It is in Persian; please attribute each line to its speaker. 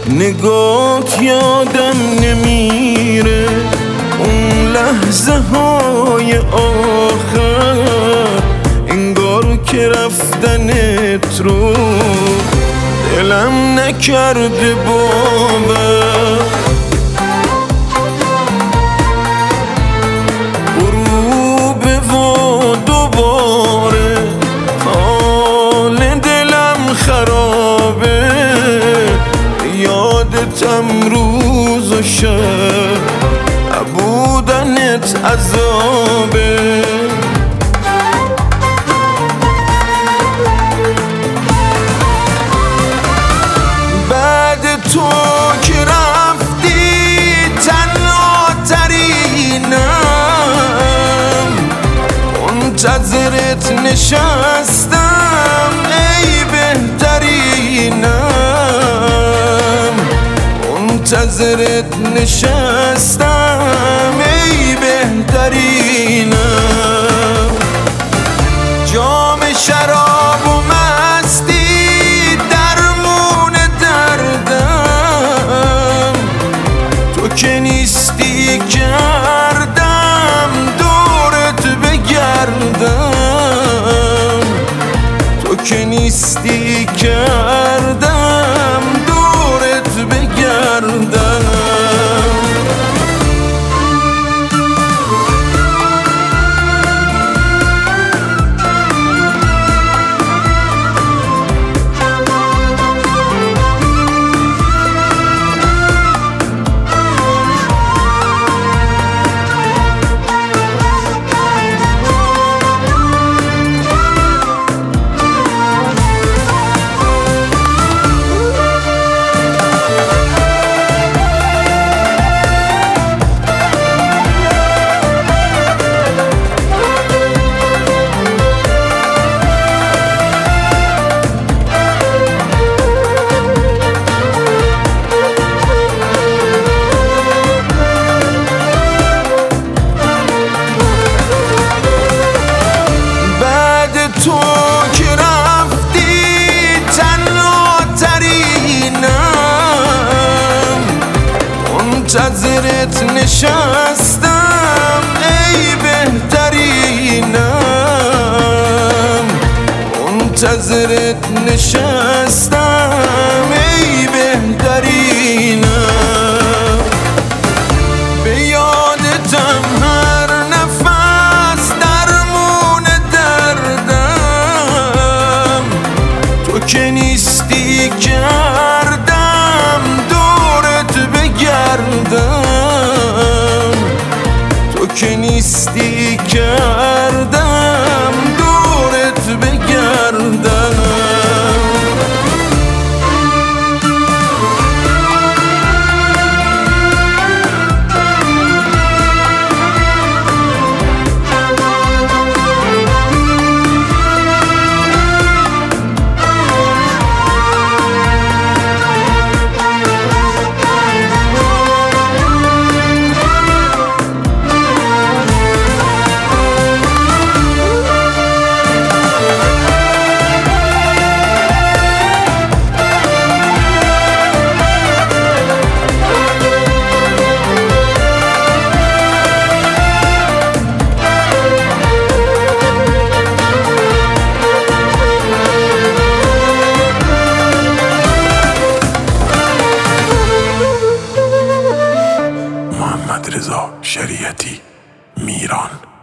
Speaker 1: نگات یادم نمیره، اون لحظه های آخر انگار که رفتنت رو دلم نکرده باور. غروب و دوباره حال دلم خرابه، یادتم روز و شب بودنت عذابه. بعد تو که رفتی تنها ترینم، منتظرت نشستم ای بهترینم، منتظرت نشستم ای بهترینم. جام شراب و مستی درمون دردم، تو که نیستی کردم دورت بگردم، تو که نیستی کردم دورت بگردم. تو که رفتی تنها ترینم، منتظرت نشستم ای بهترینم، منتظرت نشستم ای بهترینم. به یادتم هر نفس درمون دردم، تو که نیستی کردم دورت بگردم، تو که نیستی کردم دورت بگردم.
Speaker 2: محمد رضا شریعتی، میران.